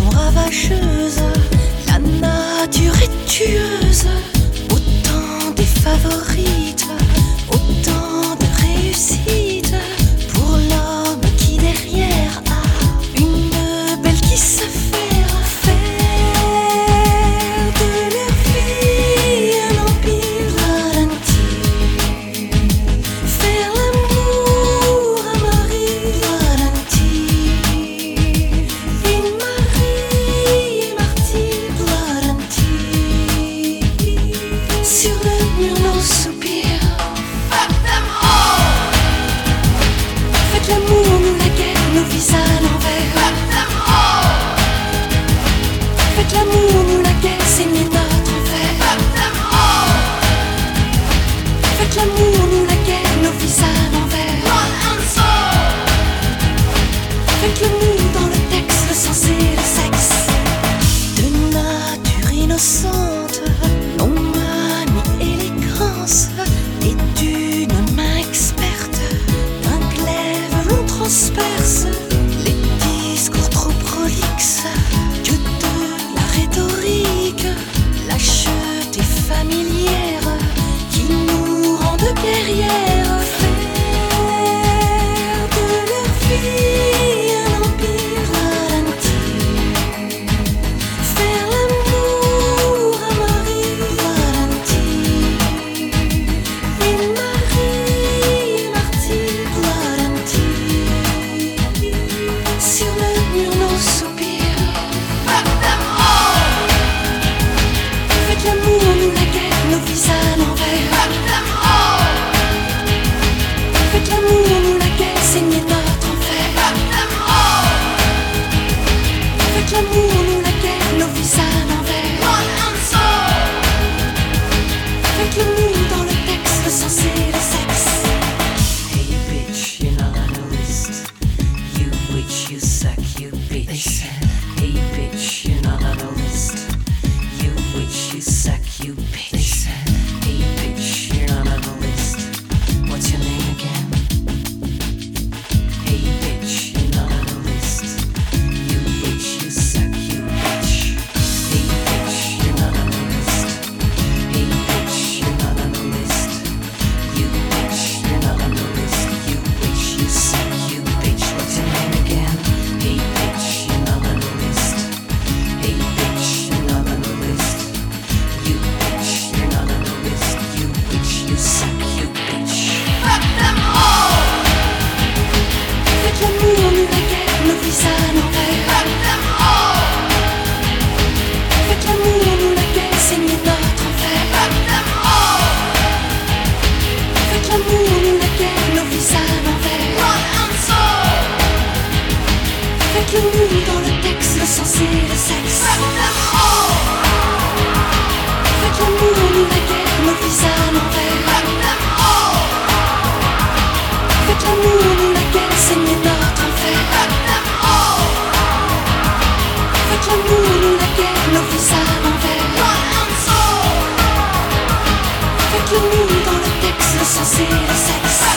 ravageuse, la nature est tueuse. Autant des favorites, autant de réussites pour l'homme qui derrière a une belle qui se faire de leur vie un empire ralenti, faire l'amour à Marie ralenti, une Marie martyre ralenti, sur le mur nos soupirs. Fuck them all. Faites l'amour, nous la guerre, nos vies à l'envers. Fuck them all. Faites l'amour, nous la guerre, saignez notre enfer. Fuck them all. Faites l'amour, nous la guerre, nos vies à l'envers. Run and soul. Faites l'amour dans le texte, le sens et le sexe. De nature innocente, non manie élégance, et d'une main experte, d'un glaive l'on transperce les discours trop prolixes que de la rhétorique, lâcheté familière qui nous rendent guerrières. Faire de leur vie un empire ralenti, faire l'amour à Marie ralenti, une Marie martyre ralenti, sur le mur nos soupirs. Fuck them all. Faites l'amour, nous la guerre, nos vies à l'envers. Fuck them all. Faites l'amour, nous la guerre, saignez notre enfer. Fuck them all. Faites l'amour, nous la guerre, nos vies à l'envers. Run and soul. Faites l'amour dans le texte, le sens et le sexe. Hey bitch, you're not on the list. You witch, you suck, you bitch. They said, hey bitch, you're not on the list. You witch, you suck, you bitch. They said, hey bitch, you're not on the list. What's your name again? Hey bitch, you're not on the list. You witch, you suck, you bitch. Hey bitch, you're not on the list. Hey bitch, you're not on the list. You bitch, you're not on the list. You bitch, you suck, you bitch. What's your name again? Hey bitch, you're not on the list. Hey bitch, you're not on the list. You bitch, you're not on the list. You bitch, you suck, you bitch. Fuck them all. Faites l'amour, nous la guerre, nos vies à l'envers. Fuck them all. Faites l'amour, nous la guerre, saignez notre enfer. Fuck them all. Faites l'amour, nous la guerre, nos vies à l'envers. Run and soul. Faites l'amour dans le texte, le sens et le sexe. Fuck them all. Faites l'amour, nous la guerre, nos vies à l'envers. Fuck them all. Faites l'amour, nous la guerre, saignez notre enfer. Fuck them all. Faites l'amour, nous la guerre, nos vies à l'envers. Run and soul. Faites l'amour dans le texte, le sens et le sexe.